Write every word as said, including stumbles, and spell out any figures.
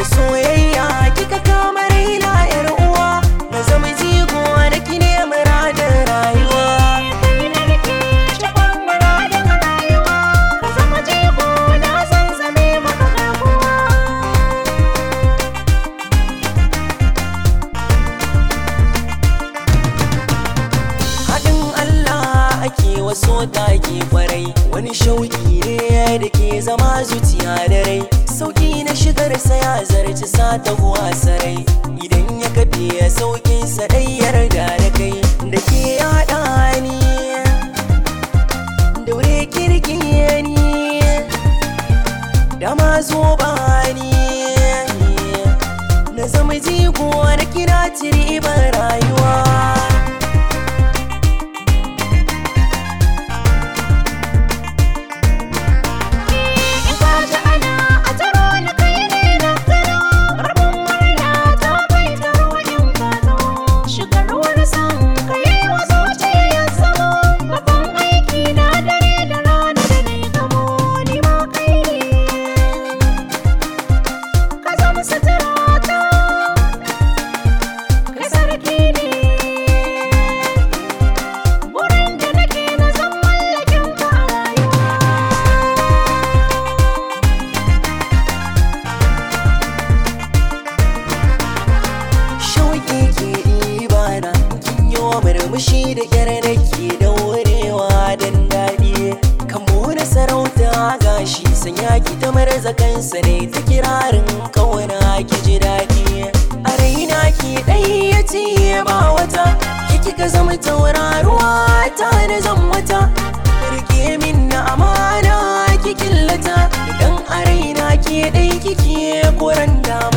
soyayya kika kama raina yar uwa na zama jigo da ki ne muradin rayuwa kai na rike cikon muradin rayuwa ka zama jigo na san zame maka garkuwa haɗin Allah ake waso taki kwarai wani shauki ne da ke zama zuciya da rai sauki na shigar sa ya zarci sata huwa sarai idan ya kafe ya saukin sa dai yarda da kai da ke yaɗa ni daure kirki ni da ma zo ba ni na zama jigo na kira tiri ban rayuwa murmushi da kyar nake daurewa dan daɗi kan na sarauta gashi sanya ki ta marza kansa ne ta kirarin kauna ki ji daɗi a raina ki ɗai ya ce ba wata ki kika zama tauraruwa ta na zan wata rike min na amana ki killata idan a raina ki ɗai kike koran dama